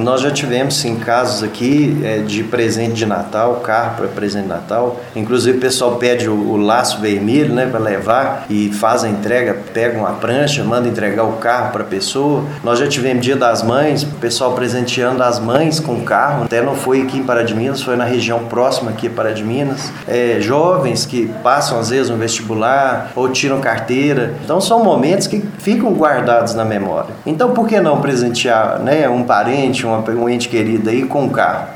Nós já tivemos, sim, casos aqui de presente de Natal, carro para presente de Natal. Inclusive o pessoal pede o laço vermelho, né, para levar e faz a entrega, pega uma prancha, manda entregar o carro para a pessoa. Nós já tivemos Dia das Mães, o pessoal presenteando as mães com carro. Até não foi aqui em Pará de Minas, foi na região próxima aqui a Pará de Minas. Jovens que passam às vezes no vestibular ou tiram carteira. Então são momentos que ficam guardados na memória. Então por que não presentear, né, um parente, um ente querido aí com um carro?